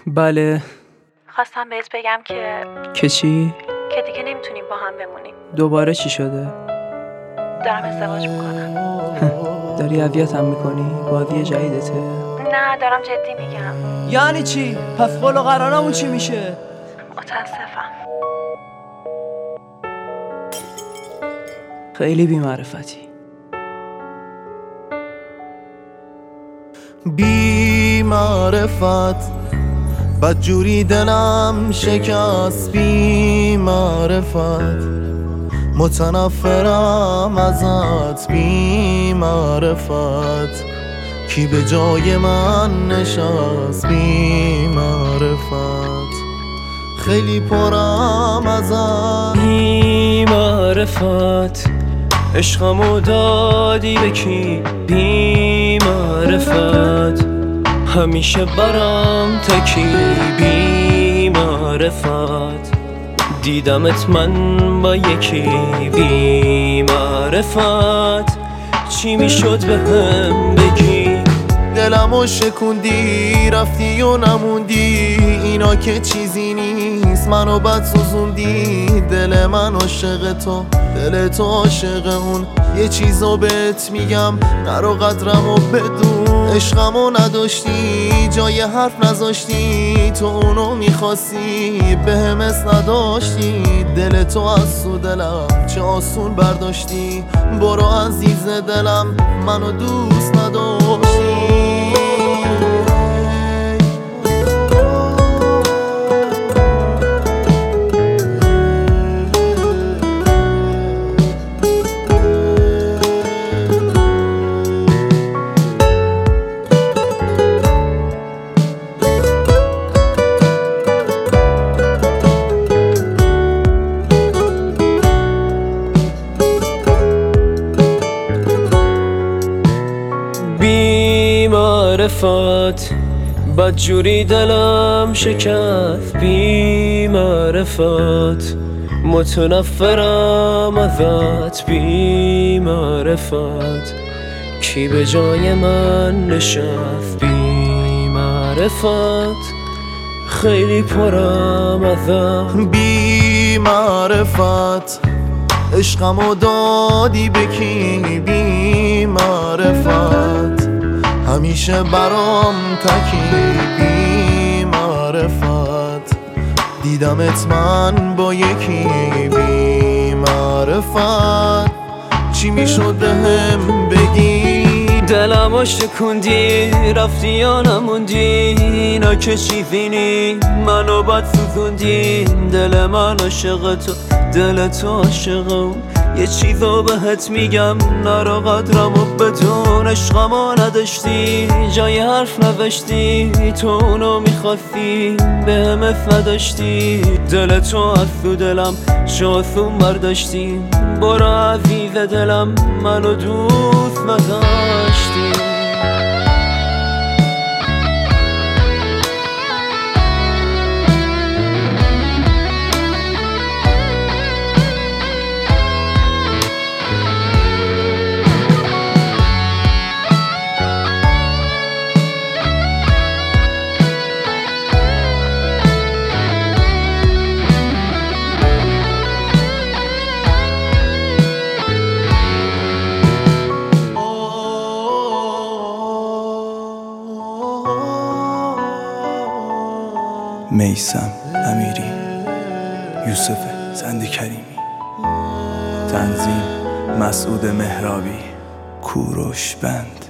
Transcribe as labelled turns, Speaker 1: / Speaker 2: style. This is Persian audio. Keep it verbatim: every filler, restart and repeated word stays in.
Speaker 1: بله.
Speaker 2: خواستم بهت بگم که
Speaker 1: که چی؟
Speaker 2: که دیگه نمیتونیم با هم بمونیم.
Speaker 1: دوباره چی شده؟
Speaker 2: دارم ازدواج میکنم.
Speaker 1: داری اذیتم میکنی؟ بازی جدیدته؟
Speaker 2: نه دارم جدی میگم.
Speaker 1: یعنی چی؟ پس قول و قرارمون چی میشه؟
Speaker 2: متاسفم.
Speaker 1: خیلی بی‌معرفتی.
Speaker 3: بی معرفت بدجوری دلم شکست، بی معرفت متنفرم ازت، بی معرفت کی به جای من نشست، بی معرفت خیلی پرم ازت،
Speaker 4: بی معرفت عشقمو دادی به کی، بی معرفت همیشه برام تکی، بی معرفت دیدمت من با یکی، بی معرفت چی میشد به هم بگی؟
Speaker 3: دلمو شکوندی رفتی و نموندی، اینا که چیزی نیست منو بد سوزوندی. دل من عاشق تو، دل تو عاشق اون، یه چیزو بهت میگم نرو قدرمو بدون. عشقمو نداشتی جای حرف نذاشتی، تو اونو میخواستی به هم اس نداشتی. دل تو از تو دلم چه آسون برداشتی، برو عزیز دلم منو دوست نداشتی.
Speaker 4: بی معرفت بدجوری دلم شکست، بی معرفت متنفرم ازت، بی معرفت کی به جای من نشست، بی معرفت خیلی پرم ازت.
Speaker 3: بی معرفت عشقمو دادی به کی، بی معرفت همیشه برام تکی، بی معرفت دیدمت من با یکی، بی معرفت چی میشد به هم بگی؟
Speaker 4: دلمو شکوندی رفتی یا نموندی، اینا که چیزی نی منو بد سوزوندی. دل من عاشق تو، دل تو عاشق اون، یه چیزو بهت میگم نرو قدرمو بدون. عشقمو نداشتی جای حرف نوشتی، تو اونو میخواستی به هم اس نداشتی. دل تو از تو دلم چه آسون برداشتی، برو عزیز دلم منو دوست نداشتی.
Speaker 5: میثم امیری، یوسف زند کریمی، تنظیم مسعود مهرابی، کوروش بند.